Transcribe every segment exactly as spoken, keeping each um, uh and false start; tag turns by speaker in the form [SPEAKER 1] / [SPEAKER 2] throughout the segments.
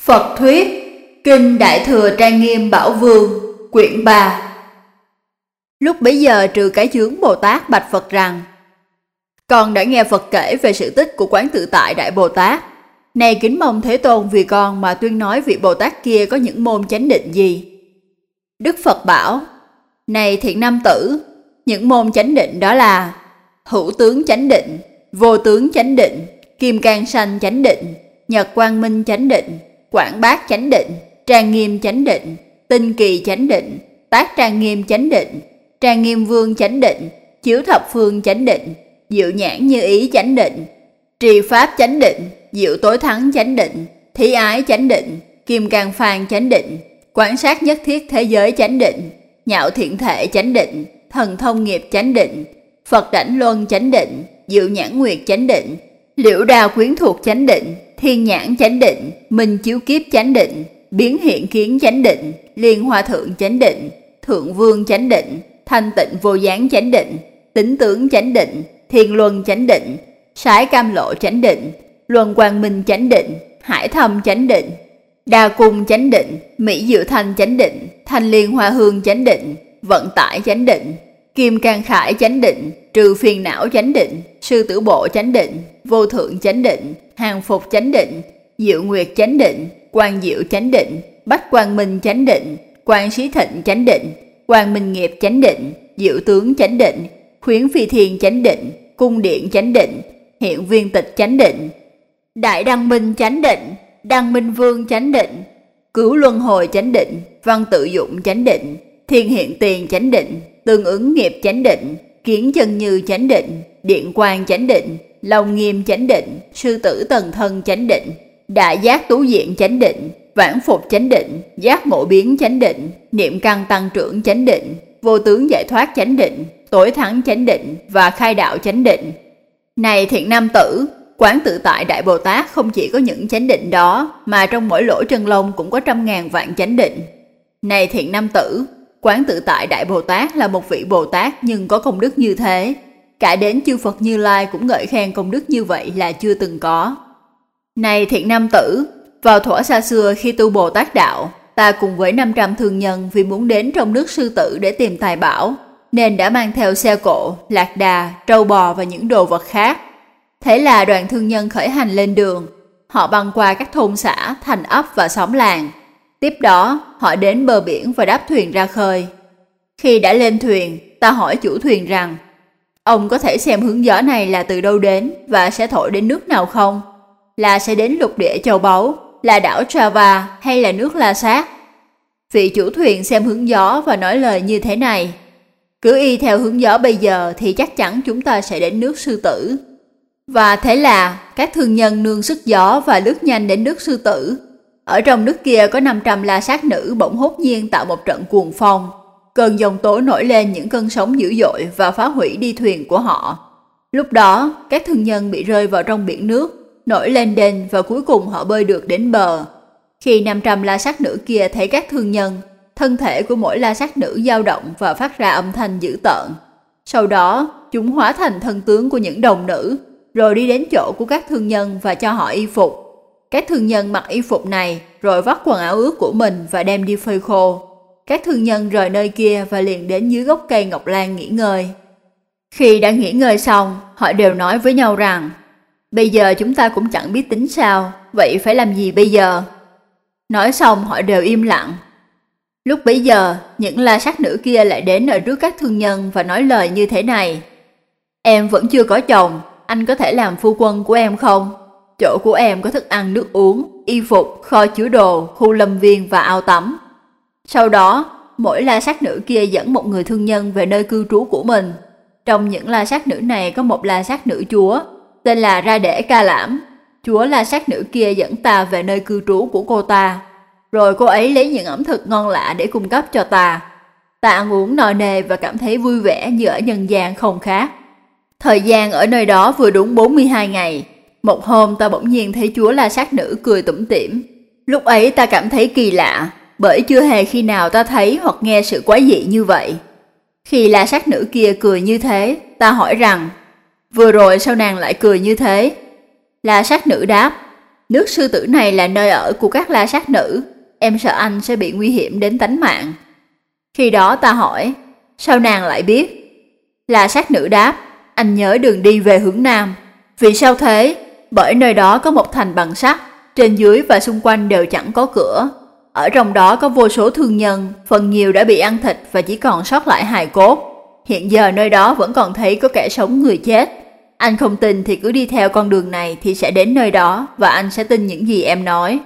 [SPEAKER 1] Phật Thuyết, Kinh Đại Thừa Trang Nghiêm Bảo Vương, quyển ba. Lúc bấy giờ Trừ Cái Chướng Bồ Tát bạch Phật rằng: Con đã nghe Phật kể về sự tích của Quán Tự Tại Đại Bồ Tát. Này kính mong Thế Tôn vì con mà tuyên nói vị Bồ Tát kia có những môn chánh định gì. Đức Phật bảo: Này thiện nam tử, những môn chánh định đó là hữu tướng chánh định, vô tướng chánh định, kim cang sanh chánh định, nhật quang minh chánh định, quảng bát chánh định, trang nghiêm chánh định, tinh kỳ chánh định, tác trang nghiêm chánh định, trang nghiêm vương chánh định, chiếu thập phương chánh định, diệu nhãn như ý chánh định, trì pháp chánh định, diệu tối thắng chánh định, thí ái chánh định, kim cang phan chánh định, quán sát nhất thiết thế giới chánh định, nhạo thiện thể chánh định, thần thông nghiệp chánh định, Phật đảnh luân chánh định, diệu nhãn nguyệt chánh định, liễu đào quyến thuộc chánh định, thiên nhãn chánh định, minh chiếu kiếp chánh định, biến hiện kiến chánh định, liên hoa thượng chánh định, thượng vương chánh định, thanh tịnh vô gián chánh định, tính tướng chánh định, thiên luân chánh định, sái cam lộ chánh định, luân quang minh chánh định, hải thâm chánh định, đa cung chánh định, mỹ diệu thanh chánh định, thanh liên hoa hương chánh định, vận tải chánh định, kim cang khải chánh định, trừ phiền não chánh định, sư tử bộ chánh định, vô thượng chánh định, hàng phục chánh định, diệu nguyệt chánh định, quang diệu chánh định, bách quang minh chánh định, quang sĩ thịnh chánh định, quang minh nghiệp chánh định, diệu tướng chánh định, khuyến phi thiên chánh định, cung điện chánh định, hiện viên tịch chánh định, đại đăng minh chánh định, đăng minh vương chánh định, cứu luân hồi chánh định, văn tự dụng chánh định, thiên hiện tiền chánh định, tương ứng nghiệp chánh định, kiến chân như chánh định, điện quang chánh định, long nghiêm chánh định, sư tử tần thân chánh định, đại giác tú diện chánh định, vãn phục chánh định, giác ngộ biến chánh định, niệm căn tăng trưởng chánh định, vô tướng giải thoát chánh định, tối thắng chánh định và khai đạo chánh định. Này thiện nam tử, Quán Tự Tại Đại Bồ Tát không chỉ có những chánh định đó, mà trong mỗi lỗ chân lông cũng có trăm ngàn vạn chánh định. Này thiện nam tử, Quán Tự Tại Đại Bồ Tát là một vị Bồ Tát nhưng có công đức như thế. Cả đến chư Phật Như Lai cũng ngợi khen công đức như vậy là chưa từng có. Này thiện nam tử, vào thuở xa xưa khi tu Bồ Tát Đạo, ta cùng với năm trăm thương nhân vì muốn đến trong nước Sư Tử để tìm tài bảo, nên đã mang theo xe cộ, lạc đà, trâu bò và những đồ vật khác. Thế là đoàn thương nhân khởi hành lên đường. Họ băng qua các thôn xã, thành ấp và xóm làng. Tiếp đó, họ đến bờ biển và đáp thuyền ra khơi. Khi đã lên thuyền, ta hỏi chủ thuyền rằng: Ông có thể xem hướng gió này là từ đâu đến và sẽ thổi đến nước nào không? Là sẽ đến lục địa châu báu, là đảo Java hay là nước La Sát? Vị chủ thuyền xem hướng gió và nói lời như thế này: Cứ y theo hướng gió bây giờ thì chắc chắn chúng ta sẽ đến nước Sư Tử. Và thế là các thương nhân nương sức gió và lướt nhanh đến nước Sư Tử. Ở trong nước kia có năm trăm la sát nữ bỗng hốt nhiên tạo một trận cuồng phong. Cơn giông tố nổi lên những cơn sóng dữ dội và phá hủy đi thuyền của họ. Lúc đó, các thương nhân bị rơi vào trong biển nước, nổi lên đên và cuối cùng họ bơi được đến bờ. Khi năm trăm la sát nữ kia thấy các thương nhân, thân thể của mỗi la sát nữ dao động và phát ra âm thanh dữ tợn. Sau đó, chúng hóa thành thân tướng của những đồng nữ, rồi đi đến chỗ của các thương nhân và cho họ y phục. Các thương nhân mặc y phục này, rồi vắt quần áo ướt của mình và đem đi phơi khô. Các thương nhân rời nơi kia và liền đến dưới gốc cây ngọc lan nghỉ ngơi. Khi đã nghỉ ngơi xong, họ đều nói với nhau rằng: Bây giờ chúng ta cũng chẳng biết tính sao, vậy phải làm gì bây giờ? Nói xong họ đều im lặng. Lúc bấy giờ, những la sát nữ kia lại đến ở trước các thương nhân và nói lời như thế này: Em vẫn chưa có chồng, anh có thể làm phu quân của em không? Chỗ của em có thức ăn nước uống, y phục, kho chứa đồ, khu lâm viên và ao tắm. Sau đó, mỗi la sát nữ kia dẫn một người thương nhân về nơi cư trú của mình. Trong những la sát nữ này có một la sát nữ chúa, tên là Ra Để Ca Lãm. Chúa la sát nữ kia dẫn ta về nơi cư trú của cô ta. Rồi cô ấy lấy những ẩm thực ngon lạ để cung cấp cho ta. Ta ăn uống no nê và cảm thấy vui vẻ như ở nhân gian không khác. Thời gian ở nơi đó vừa đúng bốn mươi hai ngày. Một hôm ta bỗng nhiên thấy chúa la sát nữ cười tủm tỉm. Lúc ấy ta cảm thấy kỳ lạ, bởi chưa hề khi nào ta thấy hoặc nghe sự quái dị như vậy. Khi la sát nữ kia cười như thế, ta hỏi rằng: Vừa rồi sao nàng lại cười như thế? La sát nữ đáp: nước sư tử này là nơi ở của các la sát nữ, em sợ anh sẽ bị nguy hiểm đến tánh mạng. Khi đó ta hỏi, sao nàng lại biết? La sát nữ đáp, anh nhớ đường đi về hướng nam. Vì sao thế? Bởi nơi đó có một thành bằng sắt, trên dưới và xung quanh đều chẳng có cửa. Ở trong đó có vô số thương nhân, phần nhiều đã bị ăn thịt và chỉ còn sót lại hài cốt. Hiện giờ nơi đó vẫn còn thấy có kẻ sống người chết. Anh không tin thì cứ đi theo con đường này thì sẽ đến nơi đó và anh sẽ tin những gì em nói.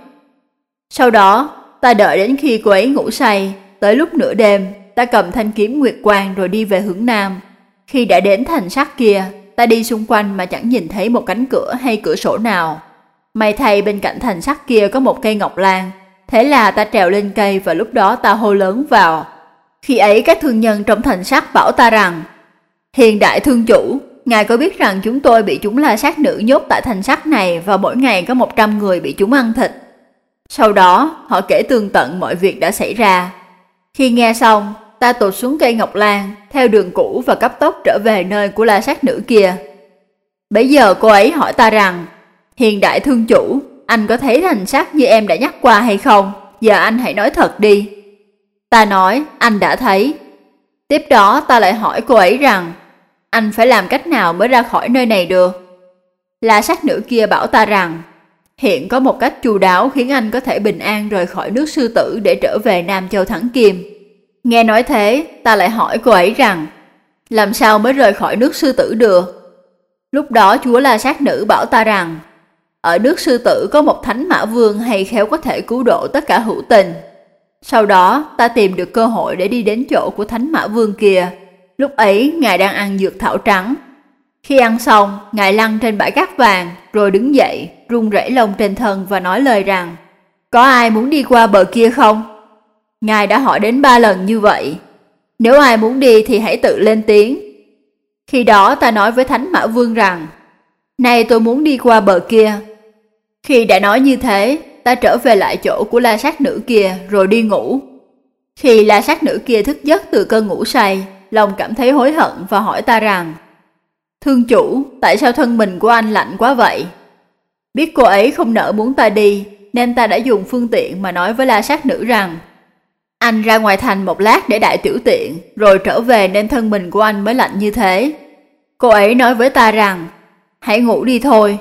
[SPEAKER 1] Sau đó, ta đợi đến khi cô ấy ngủ say, tới lúc nửa đêm, ta cầm thanh kiếm nguyệt quang rồi đi về hướng nam. Khi đã đến thành sắt kia, ta đi xung quanh mà chẳng nhìn thấy một cánh cửa hay cửa sổ nào. May thay bên cạnh thành sắt kia có một cây ngọc lan. Thế là ta trèo lên cây và lúc đó ta hô lớn vào. Khi ấy các thương nhân trong thành sắt bảo ta rằng, hiền đại thương chủ, ngài có biết rằng chúng tôi bị chúng la sát nữ nhốt tại thành sắt này và mỗi ngày có một trăm người bị chúng ăn thịt. Sau đó họ kể tường tận mọi việc đã xảy ra. Khi nghe xong, ta tụt xuống cây ngọc lan theo đường cũ và cấp tốc trở về nơi của la sát nữ kia. Bấy giờ cô ấy hỏi ta rằng, hiền đại thương chủ, anh có thấy thành sắt như em đã nhắc qua hay không? Giờ anh hãy nói thật đi. Ta nói, anh đã thấy. Tiếp đó ta lại hỏi cô ấy rằng, anh phải làm cách nào mới ra khỏi nơi này được? La sát nữ kia bảo ta rằng, hiện có một cách chu đáo khiến anh có thể bình an rời khỏi nước sư tử để trở về Nam Châu Thắng Kim. Nghe nói thế, ta lại hỏi cô ấy rằng, làm sao mới rời khỏi nước sư tử được? Lúc đó chúa la sát nữ bảo ta rằng, ở nước sư tử có một thánh mã vương hay khéo có thể cứu độ tất cả hữu tình. Sau đó ta tìm được cơ hội để đi đến chỗ của thánh mã vương kia. Lúc ấy ngài đang ăn dược thảo trắng. Khi ăn xong, ngài lăn trên bãi cát vàng, rồi đứng dậy, run rẩy lông trên thân và nói lời rằng, có ai muốn đi qua bờ kia không? Ngài đã hỏi đến ba lần như vậy. Nếu ai muốn đi thì hãy tự lên tiếng. Khi đó ta nói với thánh mã vương rằng, này tôi muốn đi qua bờ kia. Khi đã nói như thế, ta trở về lại chỗ của la sát nữ kia rồi đi ngủ. Khi la sát nữ kia thức giấc từ cơn ngủ say, lòng cảm thấy hối hận và hỏi ta rằng, thương chủ, tại sao thân mình của anh lạnh quá vậy? Biết cô ấy không nỡ muốn ta đi, nên ta đã dùng phương tiện mà nói với la sát nữ rằng, anh ra ngoài thành một lát để đại tiểu tiện, rồi trở về nên thân mình của anh mới lạnh như thế. Cô ấy nói với ta rằng, hãy ngủ đi thôi.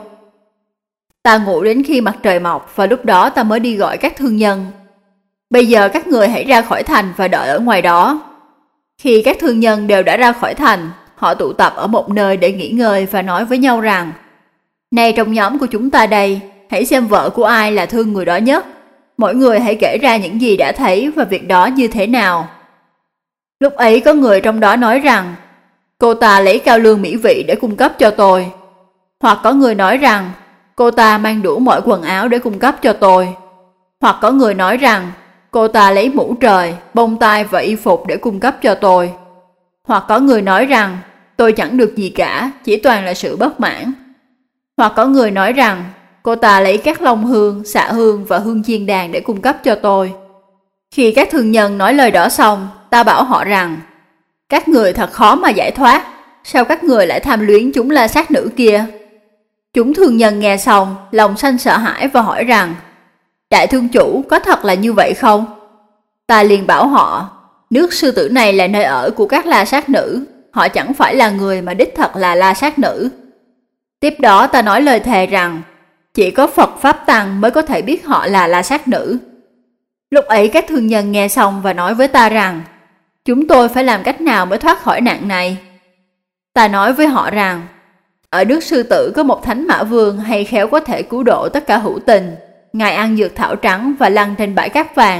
[SPEAKER 1] Ta ngủ đến khi mặt trời mọc và lúc đó ta mới đi gọi các thương nhân. Bây giờ các người hãy ra khỏi thành và đợi ở ngoài đó. Khi các thương nhân đều đã ra khỏi thành, họ tụ tập ở một nơi để nghỉ ngơi và nói với nhau rằng, này trong nhóm của chúng ta đây, hãy xem vợ của ai là thương người đó nhất. Mỗi người hãy kể ra những gì đã thấy và việc đó như thế nào. Lúc ấy có người trong đó nói rằng, cô ta lấy cao lương mỹ vị để cung cấp cho tôi. Hoặc có người nói rằng, cô ta mang đủ mọi quần áo để cung cấp cho tôi. Hoặc có người nói rằng, cô ta lấy mũ trời, bông tai và y phục để cung cấp cho tôi. Hoặc có người nói rằng, tôi chẳng được gì cả, chỉ toàn là sự bất mãn. Hoặc có người nói rằng, cô ta lấy các lông hương, xạ hương và hương chiên đàn để cung cấp cho tôi. Khi các thương nhân nói lời đó xong, ta bảo họ rằng, các người thật khó mà giải thoát, sao các người lại tham luyến chúng la sát nữ kia? Chúng thương nhân nghe xong, lòng sanh sợ hãi và hỏi rằng, đại thương chủ, có thật là như vậy không? Ta liền bảo họ, nước sư tử này là nơi ở của các la sát nữ, họ chẳng phải là người mà đích thật là la sát nữ. Tiếp đó ta nói lời thề rằng, chỉ có Phật Pháp Tăng mới có thể biết họ là la sát nữ. Lúc ấy các thương nhân nghe xong và nói với ta rằng, chúng tôi phải làm cách nào mới thoát khỏi nạn này? Ta nói với họ rằng, ở nước sư tử có một thánh mã vương hay khéo có thể cứu độ tất cả hữu tình. Ngài ăn dược thảo trắng và lăn trên bãi cát vàng.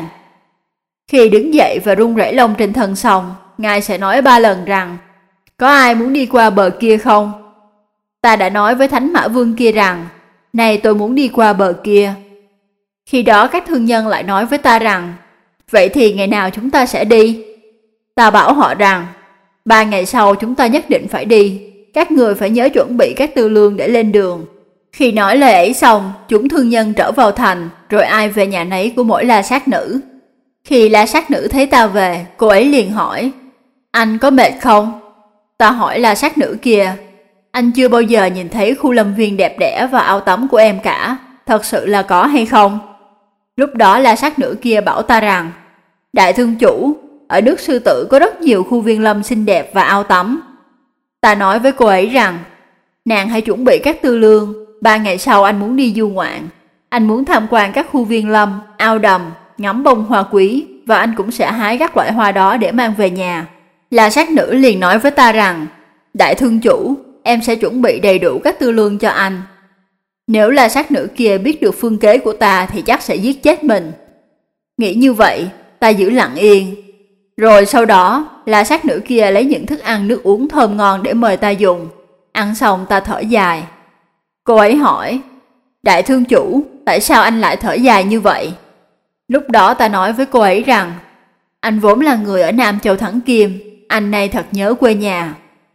[SPEAKER 1] Khi đứng dậy và run rẩy lông trên thân xong, Ngài sẽ nói ba lần rằng, có ai muốn đi qua bờ kia không? Ta đã nói với thánh mã vương kia rằng, này tôi muốn đi qua bờ kia. Khi đó các thương nhân lại nói với ta rằng, vậy thì ngày nào chúng ta sẽ đi? Ta bảo họ rằng, ba ngày sau chúng ta nhất định phải đi. Các người phải nhớ chuẩn bị các tư lương để lên đường. Khi nói lời ấy xong, chúng thương nhân trở vào thành, rồi ai về nhà nấy của mỗi la sát nữ. Khi la sát nữ thấy ta về, cô ấy liền hỏi, anh có mệt không? Ta hỏi la sát nữ kia, anh chưa bao giờ nhìn thấy khu lâm viên đẹp đẽ và ao tắm của em cả. thật sự là có hay không? Lúc đó La Sát Nữ kia bảo ta rằng, đại thương chủ, ở nước Sư Tử có rất nhiều khu viên lâm xinh đẹp và ao tắm. Ta nói với cô ấy rằng, nàng hãy chuẩn bị các tư lương, ba ngày sau anh muốn đi du ngoạn. Anh muốn tham quan các khu viên lâm, ao đầm, ngắm bông hoa quý, và anh cũng sẽ hái các loại hoa đó để mang về nhà. La Sát Nữ liền nói với ta rằng, đại thương chủ, em sẽ chuẩn bị đầy đủ các tư lương cho anh. Nếu La Sát Nữ kia biết được phương kế của ta thì chắc sẽ giết chết mình. Nghĩ như vậy, ta giữ lặng yên. Rồi sau đó, La Sát Nữ kia lấy những thức ăn nước uống thơm ngon để mời ta dùng. Ăn xong ta thở dài. Cô ấy hỏi, đại thương chủ, tại sao anh lại thở dài như vậy? Lúc đó ta nói với cô ấy rằng, anh vốn là người ở Nam Châu Thắng Kim, anh nay thật nhớ quê nhà.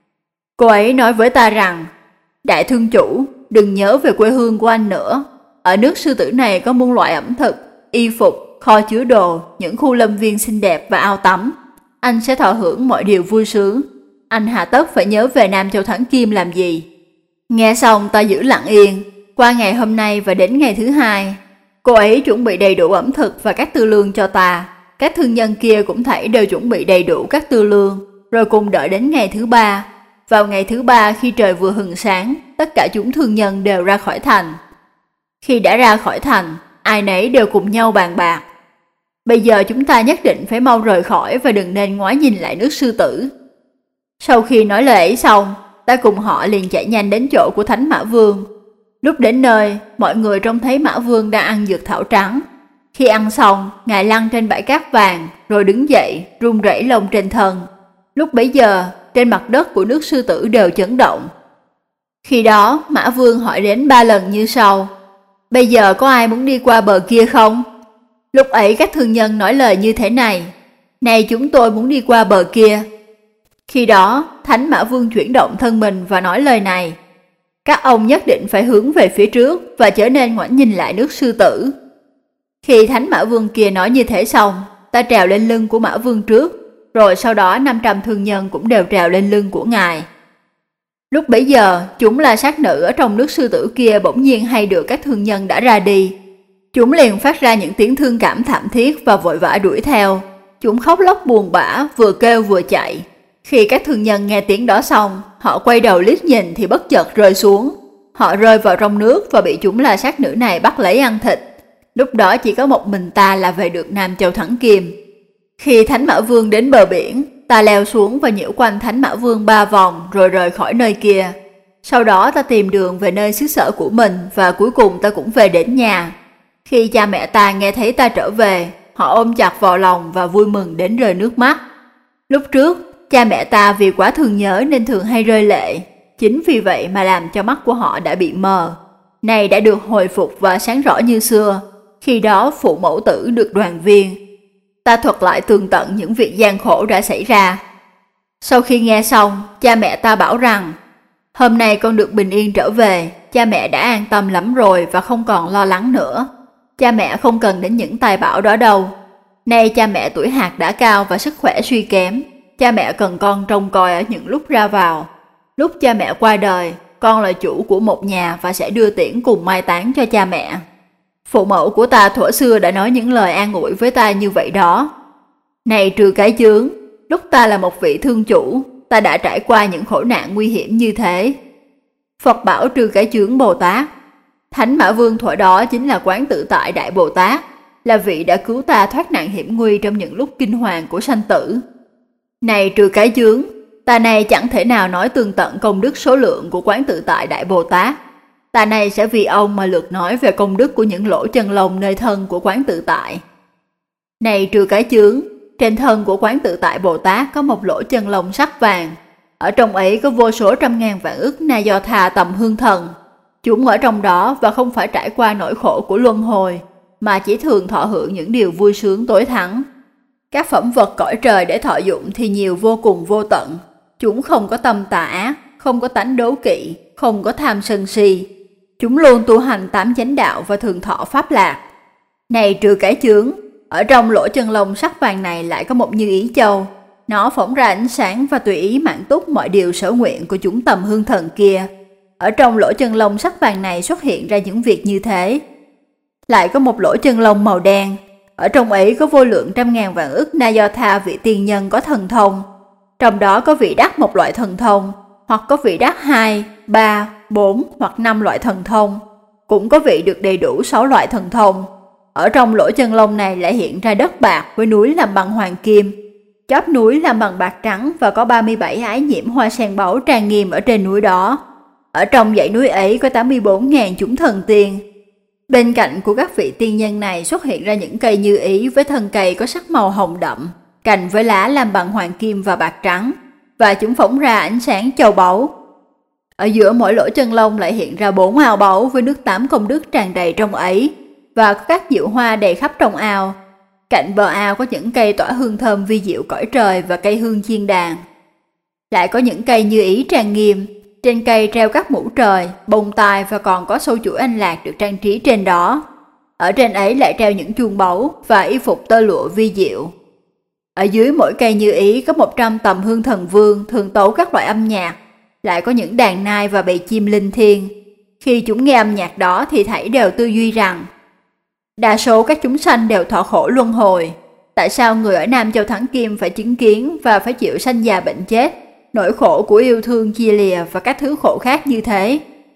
[SPEAKER 1] Cô ấy nói với ta rằng, đại thương chủ, đừng nhớ về quê hương của anh nữa. Ở nước Sư Tử này có muôn loại ẩm thực, y phục, kho chứa đồ, những khu lâm viên xinh đẹp và ao tắm. Anh sẽ thọ hưởng mọi điều vui sướng. Anh hà tất phải nhớ về Nam Châu Thắng Kim làm gì? Nghe xong ta giữ lặng yên. Qua ngày hôm nay và đến ngày thứ hai, cô ấy chuẩn bị đầy đủ ẩm thực và các tư lương cho ta. Các thương nhân kia cũng thảy đều chuẩn bị đầy đủ các tư lương, rồi cùng đợi đến ngày thứ ba. Vào ngày thứ ba khi trời vừa hừng sáng, tất cả chúng thương nhân đều ra khỏi thành. Khi đã ra khỏi thành, ai nấy đều cùng nhau bàn bạc. Bây giờ chúng ta nhất định phải mau rời khỏi và đừng nên ngoái nhìn lại nước Sư Tử. Sau khi nói lời ấy xong, ta cùng họ liền chạy nhanh đến chỗ của Thánh Mã Vương. Lúc đến nơi, mọi người trông thấy Mã Vương đang ăn dược thảo trắng. Khi ăn xong, ngài lăn trên bãi cát vàng, rồi đứng dậy, run rẩy lông trên thân. Lúc bấy giờ, trên mặt đất của nước Sư Tử đều chấn động. Khi đó, Mã Vương hỏi đến ba lần như sau. Bây giờ có ai muốn đi qua bờ kia không? Lúc ấy các thương nhân nói lời như thế này. Này chúng tôi muốn đi qua bờ kia. Khi đó, Thánh Mã Vương chuyển động thân mình và nói lời này. Các ông nhất định phải hướng về phía trước và trở nên ngoảnh nhìn lại nước Sư Tử. Khi Thánh Mã Vương kia nói như thế xong, ta trèo lên lưng của Mã Vương trước, rồi sau đó năm trăm thương nhân cũng đều trèo lên lưng của ngài. Lúc bấy giờ, chúng La Sát Nữ ở trong nước Sư Tử kia bỗng nhiên hay được các thương nhân đã ra đi. Chúng liền phát ra những tiếng thương cảm thảm thiết và vội vã đuổi theo. Chúng khóc lóc buồn bã, vừa kêu vừa chạy. Khi các thương nhân nghe tiếng đó xong, họ quay đầu liếc nhìn thì bất chợt rơi xuống. Họ rơi vào trong nước và bị chúng La Sát Nữ này bắt lấy ăn thịt. Lúc đó chỉ có một mình ta là về được Nam Châu Thắng Kim. Khi Thánh Mã Vương đến bờ biển, ta leo xuống và nhiễu quanh Thánh Mã Vương ba vòng rồi rời khỏi nơi kia. Sau đó ta tìm đường về nơi xứ sở của mình và cuối cùng ta cũng về đến nhà. Khi cha mẹ ta nghe thấy ta trở về, họ ôm chặt vào lòng và vui mừng đến rơi nước mắt. Lúc trước, cha mẹ ta vì quá thương nhớ nên thường hay rơi lệ. Chính vì vậy mà làm cho mắt của họ đã bị mờ. Này đã được hồi phục và sáng rõ như xưa. Khi đó phụ mẫu tử được đoàn viên. Ta thuật lại tường tận những việc gian khổ đã xảy ra. Sau khi nghe xong, cha mẹ ta bảo rằng hôm nay con được bình yên trở về, cha mẹ đã an tâm lắm rồi và không còn lo lắng nữa. Cha mẹ không cần đến những tài bảo đó đâu. Nay cha mẹ tuổi hạt đã cao và sức khỏe suy kém. Cha mẹ cần con trông coi ở những lúc ra vào. Lúc cha mẹ qua đời, con là chủ của một nhà và sẽ đưa tiễn cùng mai táng cho cha mẹ. Phụ mẫu của ta thuở xưa đã nói những lời an ủi với ta như vậy đó. Này trừ cái chướng, lúc ta là một vị thương chủ, ta đã trải qua những khổ nạn nguy hiểm như thế. Phật bảo trừ cái chướng Bồ Tát. Thánh Mã Vương thuở đó chính là Quán Tự Tại Đại Bồ Tát, là vị đã cứu ta thoát nạn hiểm nguy trong những lúc kinh hoàng của sanh tử. Này trừ cái chướng, ta này chẳng thể nào nói tường tận công đức số lượng của Quán Tự Tại Đại Bồ Tát. Ta này sẽ vì ông mà lượt nói về công đức của những lỗ chân lông nơi thân của Quán Tự Tại. Này trừ cái chướng, trên thân của Quán Tự Tại Bồ Tát có một lỗ chân lông sắc vàng. Ở trong ấy có vô số trăm ngàn vạn ức Na Do Tha tầm hương thần. Chúng ở trong đó và không phải trải qua nỗi khổ của luân hồi, mà chỉ thường thọ hưởng những điều vui sướng tối thắng. Các phẩm vật cõi trời để thọ dụng thì nhiều vô cùng vô tận. Chúng không có tâm tà ác, không có tánh đố kỵ, không có tham sân si. Chúng luôn tu hành tám chánh đạo và thường thọ pháp lạc. Này trừ cái chướng, ở trong lỗ chân lông sắc vàng này lại có một như ý châu. Nó phóng ra ánh sáng và tùy ý mãn túc mọi điều sở nguyện của chúng tầm hương thần kia. Ở trong lỗ chân lông sắc vàng này xuất hiện ra những việc như thế. lại có một lỗ chân lông màu đen. Ở trong ấy có vô lượng trăm ngàn vạn ức na do tha vị tiên nhân có thần thông. Trong đó có vị đắc một loại thần thông, hoặc có vị đắc hai, ba, bốn hoặc năm loại thần thông. Cũng có vị được đầy đủ sáu loại thần thông. Ở trong lỗ chân lông này lại hiện ra đất bạc với núi làm bằng hoàng kim. Chóp núi làm bằng bạc trắng và có ba mươi bảy ái nhiễm hoa sen báu trang nghiêm ở trên núi đó. Ở trong dãy núi ấy có tám mươi bốn nghìn chúng thần tiên. Bên cạnh của các vị tiên nhân này xuất hiện ra những cây như ý với thân cây có sắc màu hồng đậm, cành với lá làm bằng hoàng kim và bạc trắng, và chúng phóng ra ánh sáng châu báu. Ở giữa mỗi lỗ chân lông lại hiện ra bốn ao báu với nước tám công đức tràn đầy trong ấy, và có các diệu hoa đầy khắp trong ao. Cạnh bờ ao có những cây tỏa hương thơm vi diệu cõi trời và cây hương chiên đàn. Lại có những cây như ý trang nghiêm, trên cây treo các mũ trời, bông tai và còn có sâu chuỗi anh lạc được trang trí trên đó. Ở trên ấy lại treo những chuông báu và y phục tơ lụa vi diệu. Ở dưới mỗi cây như ý có một trăm tầm hương thần vương thường tấu các loại âm nhạc. Lại có những đàn nai và bầy chim linh thiêng. Khi chúng nghe âm nhạc đó thì thảy đều tư duy rằng đa số các chúng sanh đều thọ khổ luân hồi. Tại sao người ở Nam Châu Thắng Kim phải chứng kiến và phải chịu sanh già bệnh chết, nỗi khổ của yêu thương chia lìa và các thứ khổ khác như thế?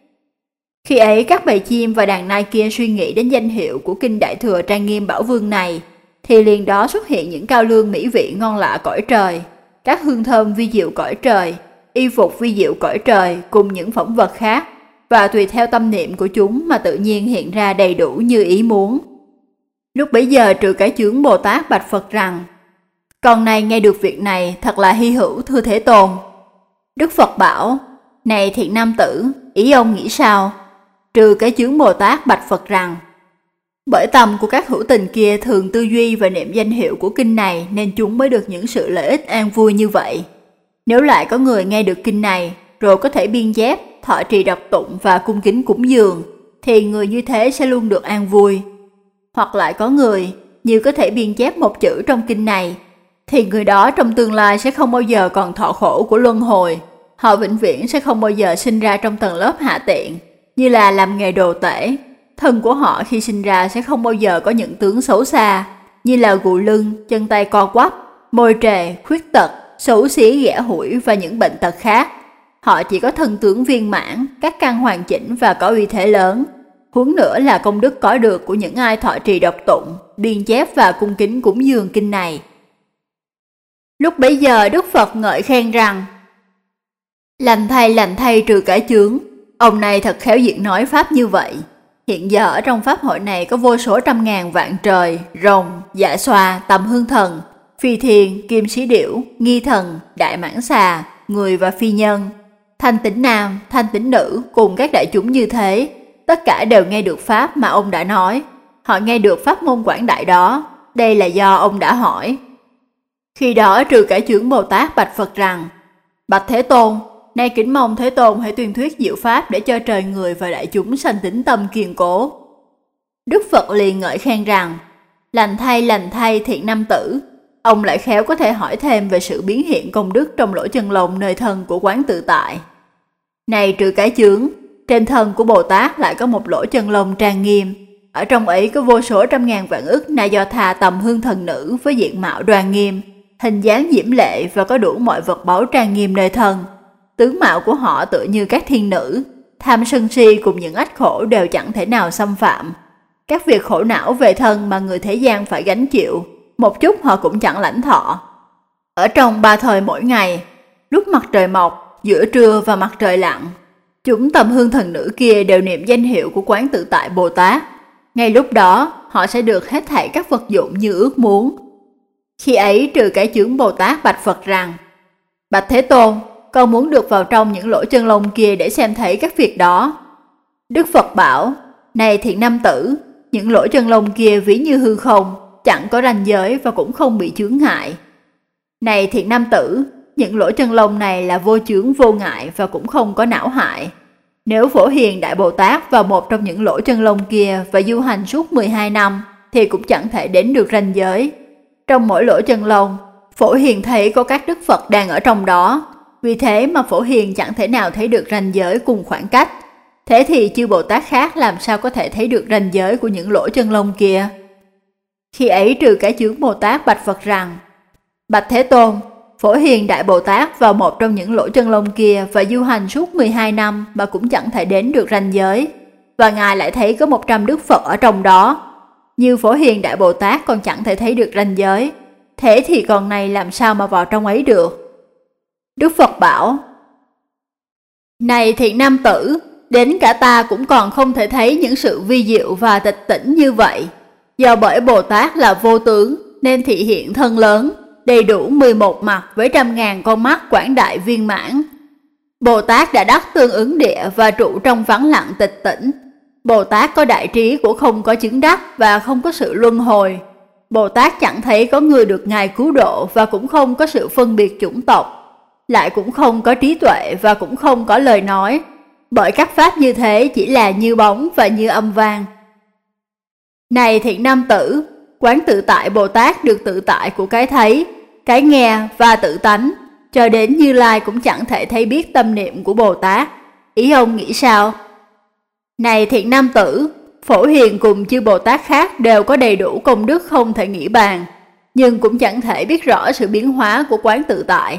[SPEAKER 1] Khi ấy các bầy chim và đàn nai kia suy nghĩ đến danh hiệu của kinh Đại Thừa Trang Nghiêm Bảo Vương này, thì liền đó xuất hiện những cao lương mỹ vị ngon lạ cõi trời, các hương thơm vi diệu cõi trời, y phục vi diệu cõi trời cùng những phẩm vật khác, và tùy theo tâm niệm của chúng mà tự nhiên hiện ra đầy đủ như ý muốn. Lúc bấy giờ Trừ Cái Chướng Bồ Tát bạch Phật rằng: Con này nghe được việc này thật là hy hữu thưa Thế Tôn. Đức Phật bảo: Này thiện nam tử, ý ông nghĩ sao? Trừ Cái Chướng Bồ Tát bạch Phật rằng: Bởi tâm của các hữu tình kia thường tư duy và niệm danh hiệu của kinh này nên chúng mới được những sự lợi ích an vui như vậy. Nếu lại có người nghe được kinh này rồi có thể biên chép, thọ trì đọc tụng và cung kính cúng dường, thì người như thế sẽ luôn được an vui. Hoặc lại có người như có thể biên chép một chữ trong kinh này, thì người đó trong tương lai sẽ không bao giờ còn thọ khổ của luân hồi. Họ vĩnh viễn sẽ không bao giờ sinh ra trong tầng lớp hạ tiện, như là làm nghề đồ tể. Thân của họ khi sinh ra sẽ không bao giờ có những tướng xấu xa, như là gù lưng, chân tay co quắp, môi trề, khuyết tật, xấu xí ghẻ hủi và những bệnh tật khác. Họ chỉ có thân tướng viên mãn, các căn hoàn chỉnh và có uy thế lớn. Huống nữa là công đức có được của những ai thọ trì đọc tụng, biên chép và cung kính cúng dường kinh này. Lúc bấy giờ Đức Phật ngợi khen rằng: Lành thay lành thay Trừ Cái Chướng, ông này thật khéo diễn nói pháp như vậy. Hiện giờ ở trong pháp hội này có vô số trăm ngàn vạn trời, rồng, dạ xoa, tầm hương thần, phi thiền, kim sĩ điểu, nghi thần, đại mãng xà, người và phi nhân, thanh tín nam, thanh tín nữ cùng các đại chúng như thế. Tất cả đều nghe được pháp mà ông đã nói. Họ nghe được pháp môn quảng đại đó. Đây là do ông đã hỏi. Khi đó Trừ Cái Chướng Bồ Tát bạch Phật rằng: Bạch Thế Tôn, nay kính mong Thế Tôn hãy tuyên thuyết diệu pháp để cho trời người và đại chúng sanh tín tâm kiên cố. Đức Phật liền ngợi khen rằng: Lành thay lành thay thiện nam tử, ông lại khéo có thể hỏi thêm về sự biến hiện công đức trong lỗ chân lông nơi thân của Quán Tự Tại. Này Trừ Cái Chướng, trên thân của Bồ Tát lại có một lỗ chân lông trang nghiêm. Ở trong ấy có vô số trăm ngàn vạn ức na do tha tầm hương thần nữ với diện mạo đoan nghiêm, hình dáng diễm lệ và có đủ mọi vật báu trang nghiêm nơi thân. Tướng mạo của họ tựa như các thiên nữ, tham sân si cùng những ách khổ đều chẳng thể nào xâm phạm. Các việc khổ não về thân mà người thế gian phải gánh chịu, một chút họ cũng chẳng lãnh thọ. Ở trong ba thời mỗi ngày, lúc mặt trời mọc, giữa trưa và mặt trời lặn, chúng tầm hương thần nữ kia đều niệm danh hiệu của Quán Tự Tại Bồ Tát. Ngay lúc đó, họ sẽ được hết thảy các vật dụng như ước muốn. Khi ấy Trừ Cái Chướng Bồ Tát bạch Phật rằng: Bạch Thế Tôn, con muốn được vào trong những lỗ chân lông kia để xem thấy các việc đó. Đức Phật bảo: Này thiện nam tử, những lỗ chân lông kia ví như hư không, chẳng có ranh giới và cũng không bị chướng ngại. Này thiện nam tử, những lỗ chân lông này là vô chướng vô ngại và cũng không có não hại. Nếu Phổ Hiền Đại Bồ Tát vào một trong những lỗ chân lông kia và du hành suốt mười hai năm thì cũng chẳng thể đến được ranh giới. Trong mỗi lỗ chân lông, Phổ Hiền thấy có các Đức Phật đang ở trong đó. Vì thế mà Phổ Hiền chẳng thể nào thấy được ranh giới cùng khoảng cách. Thế thì chư Bồ Tát khác làm sao có thể thấy được ranh giới của những lỗ chân lông kia? Khi ấy Trừ Cái Chướng Bồ Tát bạch Phật rằng: Bạch Thế Tôn, Phổ Hiền Đại Bồ Tát vào một trong những lỗ chân lông kia và du hành suốt mười hai năm mà cũng chẳng thể đến được ranh giới, và Ngài lại thấy có một trăm Đức Phật ở trong đó. Như Phổ Hiền Đại Bồ Tát còn chẳng thể thấy được ranh giới, thế thì còn này làm sao mà vào trong ấy được? Đức Phật bảo: Này thiện nam tử, đến cả ta cũng còn không thể thấy những sự vi diệu và tịch tỉnh như vậy. Do bởi Bồ Tát là vô tướng nên thị hiện thân lớn, đầy đủ mười một mặt với trăm ngàn con mắt quảng đại viên mãn. Bồ Tát đã đắc tương ứng địa và trụ trong vắng lặng tịch tỉnh. Bồ Tát có đại trí của không có chứng đắc và không có sự luân hồi. Bồ Tát chẳng thấy có người được Ngài cứu độ và cũng không có sự phân biệt chủng tộc, lại cũng không có trí tuệ và cũng không có lời nói, bởi các pháp như thế chỉ là như bóng và như âm vang. Này thiện nam tử, quán tự tại Bồ Tát được tự tại của cái thấy, cái nghe và tự tánh, cho đến Như Lai cũng chẳng thể thấy biết tâm niệm của Bồ Tát. Ý ông nghĩ sao? Này thiện nam tử, Phổ Hiền cùng chư Bồ Tát khác đều có đầy đủ công đức không thể nghĩ bàn, nhưng cũng chẳng thể biết rõ sự biến hóa của quán tự tại.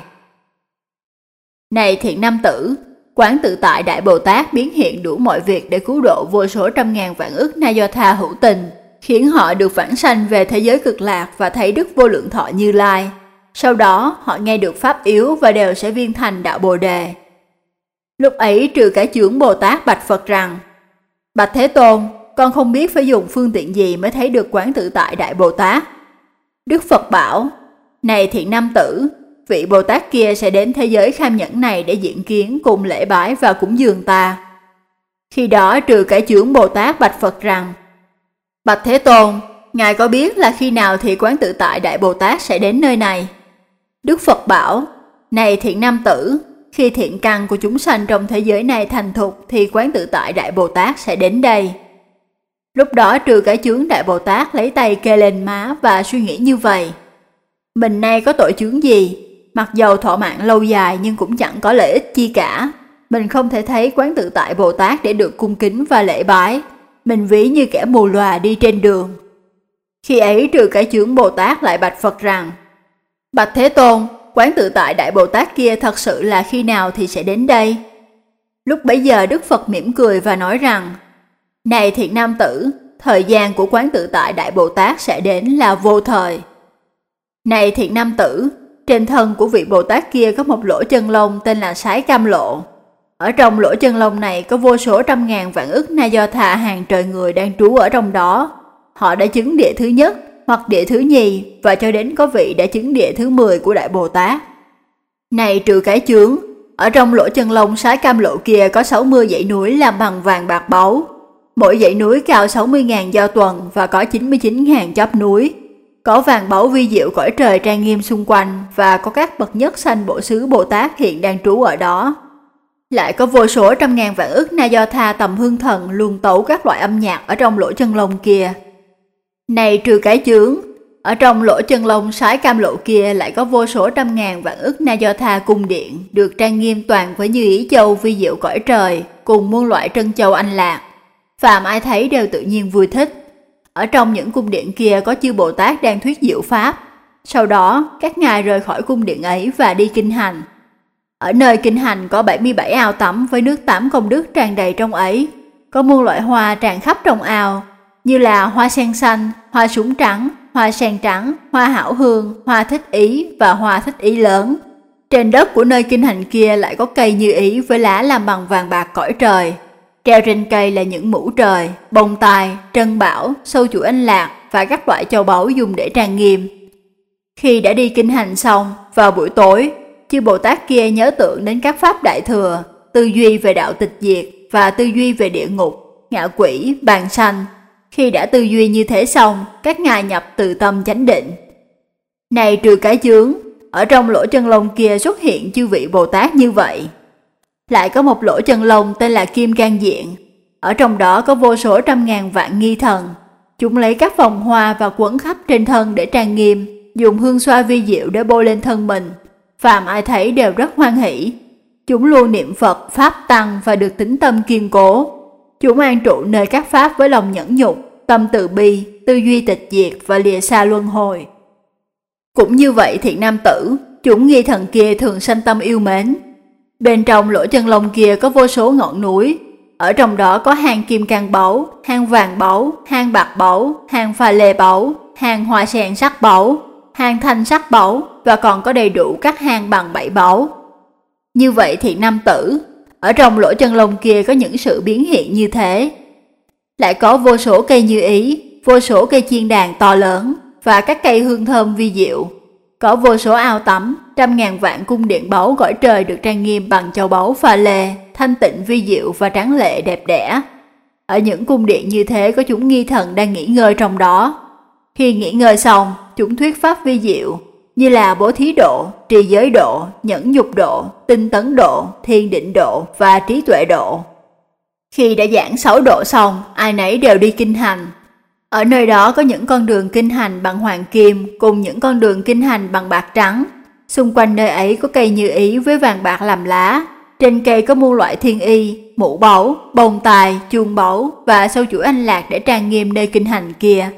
[SPEAKER 1] Này thiện nam tử, quán tự tại Đại Bồ Tát biến hiện đủ mọi việc để cứu độ vô số trăm ngàn vạn ức na do tha hữu tình, khiến họ được vãng sanh về thế giới cực lạc và thấy đức vô lượng thọ Như Lai. Sau đó họ nghe được pháp yếu và đều sẽ viên thành đạo Bồ Đề. Lúc ấy Trừ Cái Chướng Bồ Tát bạch Phật rằng: Bạch Thế Tôn, con không biết phải dùng phương tiện gì mới thấy được quán tự tại Đại Bồ Tát. Đức Phật bảo: Này thiện nam tử, vị Bồ Tát kia sẽ đến thế giới Kham Nhẫn này để diện kiến cùng lễ bái và cúng dường ta. Khi đó Trừ Cái Chướng Bồ Tát bạch Phật rằng: Bạch Thế Tôn, Ngài có biết là khi nào thì quán tự tại Đại Bồ Tát sẽ đến nơi này? Đức Phật bảo: Này thiện nam tử, khi thiện căn của chúng sanh trong thế giới này thành thục thì quán tự tại Đại Bồ Tát sẽ đến đây. Lúc đó Trừ Cái Chướng Đại Bồ Tát lấy tay kê lên má và suy nghĩ như vậy: Mình nay có tội chướng gì? Mặc dầu thọ mạng lâu dài nhưng cũng chẳng có lợi ích chi cả. Mình không thể thấy quán tự tại Bồ Tát để được cung kính và lễ bái. Mình ví như kẻ mù lòa đi trên đường. Khi ấy Trừ Cái Chướng Bồ Tát lại bạch Phật rằng: Bạch Thế Tôn, quán tự tại Đại Bồ Tát kia thật sự là khi nào thì sẽ đến đây? Lúc bấy giờ Đức Phật mỉm cười và nói rằng: Này thiện nam tử, thời gian của quán tự tại Đại Bồ Tát sẽ đến là vô thời. Này thiện nam tử, trên thân của vị Bồ Tát kia có một lỗ chân lông tên là Sái Cam Lộ. Ở trong lỗ chân lông này có vô số trăm ngàn vạn ức na do tha hàng trời người đang trú ở trong đó. Họ đã chứng địa thứ nhất hoặc địa thứ nhì và cho đến có vị đã chứng địa thứ mười của Đại Bồ Tát. Này Trừ Cái Chướng, ở trong lỗ chân lông Sái Cam Lộ kia có sáu mươi dãy núi làm bằng vàng bạc báu. Mỗi dãy núi cao sáu mươi ngàn do tuần và có chín mươi chín ngàn chóp núi. Có vàng báu vi diệu cõi trời trang nghiêm xung quanh và có các bậc nhất sanh Bổ Xứ Bồ Tát hiện đang trú ở đó. Lại có vô số trăm ngàn vạn ức na do tha tầm hương thần luôn tấu các loại âm nhạc ở trong lỗ chân lông kia. Này Trừ Cái Chướng, ở trong lỗ chân lông Sái Cam Lộ kia lại có vô số trăm ngàn vạn ức na do tha cung điện được trang nghiêm toàn với như ý châu vi diệu cõi trời cùng muôn loại trân châu anh lạc. Phàm ai thấy đều tự nhiên vui thích. Ở trong những cung điện kia có chư Bồ Tát đang thuyết diệu pháp. Sau đó các ngài rời khỏi cung điện ấy và đi kinh hành. Ở nơi kinh hành có bảy mươi bảy ao tắm với nước tám công đức tràn đầy trong ấy. Có muôn loại hoa tràn khắp trong ao, như là hoa sen xanh, hoa súng trắng, hoa sen trắng, hoa hảo hương, hoa thích ý và hoa thích ý lớn. Trên đất của nơi kinh hành kia lại có cây như ý với lá làm bằng vàng bạc cõi trời. Treo trên cây là những mũ trời, bông tai, trân bảo, sâu chuỗi anh lạc và các loại châu báu dùng để trang nghiêm. Khi đã đi kinh hành xong, vào buổi tối, chư Bồ Tát kia nhớ tưởng đến các pháp đại thừa, tư duy về đạo tịch diệt và tư duy về địa ngục, ngạ quỷ, bàn sanh. Khi đã tư duy như thế xong, các ngài nhập từ tâm chánh định. Này Trừ Cái Chướng, ở trong lỗ chân lông kia xuất hiện chư vị Bồ Tát như vậy. Lại có một lỗ chân lông tên là Kim Cang Diện. Ở trong đó có vô số trăm ngàn vạn nghi thần. Chúng lấy các vòng hoa và quấn khắp trên thân để trang nghiêm, dùng hương xoa vi diệu để bôi lên thân mình. Phàm ai thấy đều rất hoan hỷ. Chúng luôn niệm Phật, Pháp Tăng và được tín tâm kiên cố. chúng an trụ nơi các pháp với lòng nhẫn nhục, tâm từ bi, tư duy tịch diệt và lìa xa luân hồi. Cũng như vậy thiện nam tử, chúng nghi thần kia thường sanh tâm yêu mến. Bên trong lỗ chân lông kia có vô số ngọn núi, ở trong đó có hang kim cang báu, hang vàng báu, hang bạc báu, hang pha lê báu, hang hoa sen sắc báu, hang thanh sắc báu và còn có đầy đủ các hang bằng bảy báu. Như vậy thiện nam tử, ở trong lỗ chân lông kia có những sự biến hiện như thế. Lại có vô số cây như ý, vô số cây chiên đàn to lớn và các cây hương thơm vi diệu. Có vô số ao tắm, trăm ngàn vạn cung điện báu cõi trời được trang nghiêm bằng châu báu pha lê, thanh tịnh vi diệu và tráng lệ đẹp đẽ. Ở những cung điện như thế có chúng nghi thần đang nghỉ ngơi trong đó. Khi nghỉ ngơi xong, chúng thuyết pháp vi diệu, như là bố thí độ, trì giới độ, nhẫn nhục độ, tinh tấn độ, thiên định độ và trí tuệ độ. Khi đã giảng sáu độ xong, ai nấy đều đi kinh hành. Ở nơi đó có những con đường kinh hành bằng hoàng kim cùng những con đường kinh hành bằng bạc trắng. Xung quanh nơi ấy có cây như ý với vàng bạc làm lá. Trên cây có muôn loại thiên y, mũ báu, bông tai, chuông báu và sâu chuỗi anh lạc để trang nghiêm nơi kinh hành kia.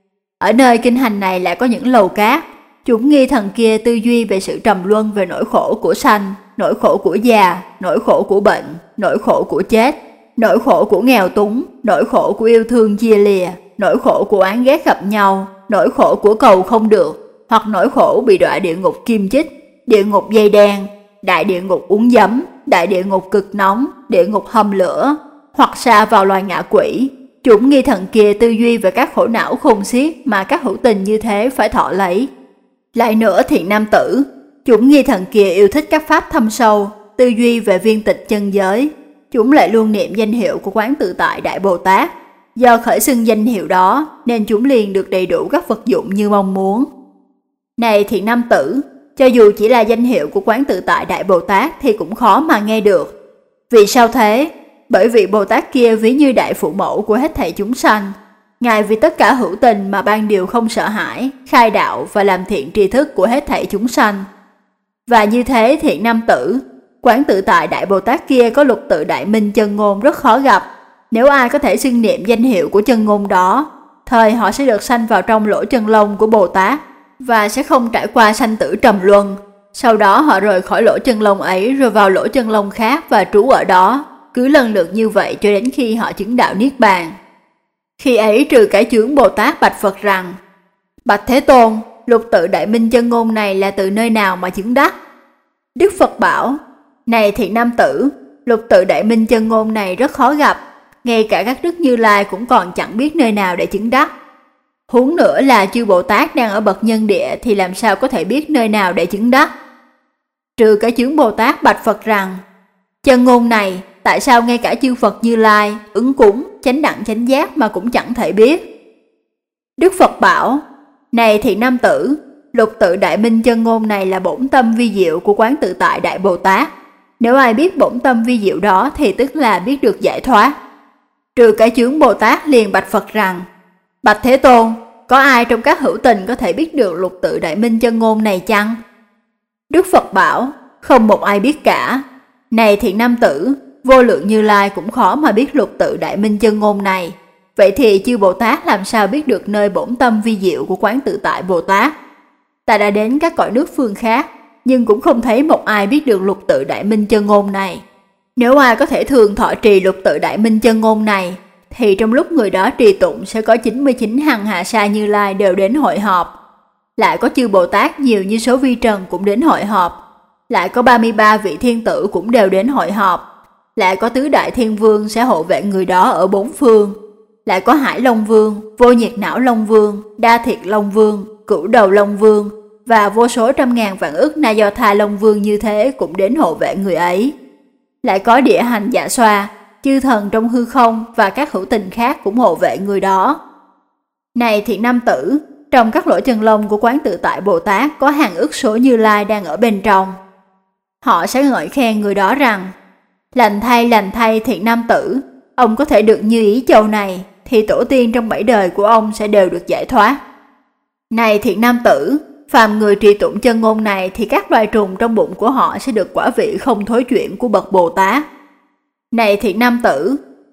[SPEAKER 1] Ở nơi kinh hành này lại có những lầu cát. Chúng nghi thần kia tư duy về sự trầm luân về nỗi khổ của sanh, nỗi khổ của già, nỗi khổ của bệnh, nỗi khổ của chết, nỗi khổ của nghèo túng, nỗi khổ của yêu thương chia lìa, nỗi khổ của oán ghét gặp nhau, nỗi khổ của cầu không được, hoặc nỗi khổ bị đọa địa ngục kim chích, địa ngục dây đen, đại địa ngục uống giấm, đại địa ngục cực nóng, địa ngục hầm lửa, hoặc sa vào loài ngạ quỷ. Chúng nghi thần kia tư duy về các khổ não khôn xiết mà các hữu tình như thế phải thọ lấy. Lại nữa thiện nam tử, chúng nghi thần kia yêu thích các pháp thâm sâu, tư duy về viên tịch chân giới. Chúng lại luôn niệm danh hiệu của Quán Tự Tại Đại Bồ Tát. Do khởi xưng danh hiệu đó nên chúng liền được đầy đủ các vật dụng như mong muốn. Này thiện nam tử, cho dù chỉ là danh hiệu của Quán Tự Tại Đại Bồ Tát thì cũng khó mà nghe được. Vì sao thế? Bởi vì Bồ Tát kia ví như đại phụ mẫu của hết thảy chúng sanh. Ngài vì tất cả hữu tình mà ban điều không sợ hãi, khai đạo và làm thiện tri thức của hết thảy chúng sanh. Và như thế thiện nam tử, Quán Tự Tại Đại Bồ Tát kia có lục tự đại minh chân ngôn rất khó gặp. Nếu ai có thể xưng niệm danh hiệu của chân ngôn đó, thời họ sẽ được sanh vào trong lỗ chân lông của Bồ Tát và sẽ không trải qua sanh tử trầm luân. Sau đó họ rời khỏi lỗ chân lông ấy rồi vào lỗ chân lông khác và trú ở đó, cứ lần lượt như vậy cho đến khi họ chứng đạo Niết Bàn. Khi ấy trừ cái chướng Bồ Tát bạch Phật rằng: Bạch Thế Tôn, lục tự đại minh chân ngôn này là từ nơi nào mà chứng đắc? Đức Phật bảo: Này thiện nam tử, lục tự đại minh chân ngôn này rất khó gặp, ngay cả các đức Như Lai cũng còn chẳng biết nơi nào để chứng đắc. Huống nữa là chư Bồ Tát đang ở bậc nhân địa thì làm sao có thể biết nơi nào để chứng đắc? Trừ cái chướng Bồ Tát bạch Phật rằng: Chân ngôn này, tại sao ngay cả chư Phật Như Lai, ứng cúng, chánh đẳng chánh giác mà cũng chẳng thể biết? Đức Phật bảo: Này thiện nam tử, lục tự đại minh chân ngôn này là bổn tâm vi diệu của Quán Tự Tại Đại Bồ Tát. Nếu ai biết bổn tâm vi diệu đó thì tức là biết được giải thoát. Trừ cái chướng Bồ Tát liền bạch Phật rằng: Bạch Thế Tôn, có ai trong các hữu tình có thể biết được lục tự đại minh chân ngôn này chăng? Đức Phật bảo: Không một ai biết cả. Này thiện nam tử, vô lượng Như Lai cũng khó mà biết lục tự đại minh chân ngôn này. Vậy thì chư Bồ Tát làm sao biết được nơi bổn tâm vi diệu của Quán Tự Tại Bồ Tát? Ta đã đến các cõi nước phương khác, nhưng cũng không thấy một ai biết được lục tự đại minh chân ngôn này. Nếu ai có thể thường thọ trì lục tự đại minh chân ngôn này, thì trong lúc người đó trì tụng sẽ có chín mươi chín hằng hạ sa Như Lai đều đến hội họp. Lại có chư Bồ Tát nhiều như số vi trần cũng đến hội họp. Lại có ba mươi ba vị thiên tử cũng đều đến hội họp. Lại có tứ đại thiên vương sẽ hộ vệ người đó ở bốn phương. Lại có Hải Long Vương, Vô Nhiệt Não Long Vương, Đa Thiệt Long Vương, Cửu Đầu Long Vương và vô số trăm ngàn vạn ức Na Do Tha Long Vương như thế cũng đến hộ vệ người ấy. Lại có Địa Hành Dạ Xoa, chư thần trong hư không và các hữu tình khác cũng hộ vệ người đó. Này thiện nam tử, trong các lỗ chân lông của Quán Tự Tại Bồ Tát có hàng ức số Như Lai đang ở bên trong. Họ sẽ ngợi khen người đó rằng: Lành thay, lành thay thiện nam tử, ông có thể được như ý châu này, thì tổ tiên trong bảy đời của ông sẽ đều được giải thoát. Này thiện nam tử, phàm người trì tụng chân ngôn này thì các loài trùng trong bụng của họ sẽ được quả vị không thối chuyển của bậc Bồ Tát. Này thiện nam tử,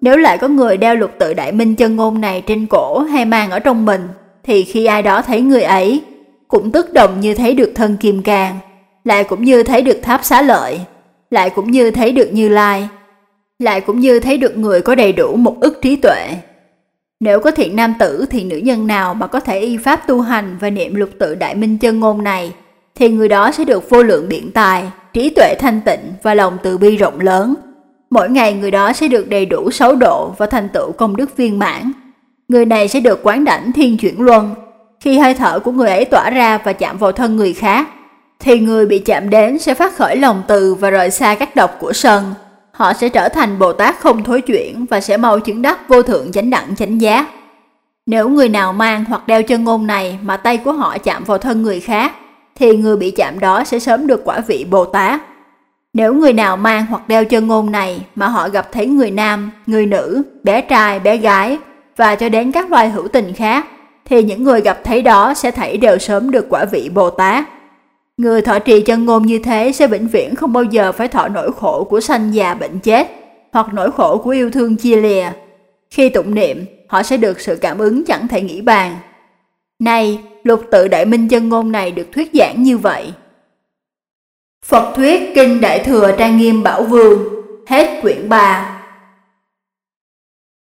[SPEAKER 1] Nếu lại có người đeo lục tự đại minh chân ngôn này trên cổ hay mang ở trong mình, thì khi ai đó thấy người ấy, cũng tức đồng như thấy được thân Kim Cang, lại cũng như thấy được tháp Xá Lợi, lại cũng như thấy được Như Lai, lại cũng như thấy được người có đầy đủ một ức trí tuệ. Nếu có thiện nam tử thì nữ nhân nào mà có thể y pháp tu hành và niệm lục tự đại minh chân ngôn này, thì người đó sẽ được vô lượng biện tài, trí tuệ thanh tịnh và lòng từ bi rộng lớn. Mỗi ngày người đó sẽ được đầy đủ sáu độ và thành tựu công đức viên mãn. Người này sẽ được quán đảnh thiên chuyển luân. Khi hơi thở của người ấy tỏa ra và chạm vào thân người khác, thì người bị chạm đến sẽ phát khởi lòng từ và rời xa các độc của sân. Họ sẽ trở thành Bồ Tát không thối chuyển và sẽ mau chứng đắc vô thượng chánh đẳng chánh giác. Nếu người nào mang hoặc đeo chân ngôn này mà tay của họ chạm vào thân người khác, thì người bị chạm đó sẽ sớm được quả vị Bồ Tát. Nếu người nào mang hoặc đeo chân ngôn này mà họ gặp thấy người nam, người nữ, bé trai, bé gái và cho đến các loài hữu tình khác, thì những người gặp thấy đó sẽ thảy đều sớm được quả vị Bồ Tát. Người thọ trì chân ngôn như thế sẽ vĩnh viễn không bao giờ phải thọ nỗi khổ của sanh già bệnh chết, hoặc nỗi khổ của yêu thương chia lìa. Khi tụng niệm, họ sẽ được sự cảm ứng chẳng thể nghĩ bàn. Này, lục tự đại minh chân ngôn này được thuyết giảng như vậy. Phật thuyết Kinh Đại Thừa Trang Nghiêm Bảo Vương. Hết quyển ba.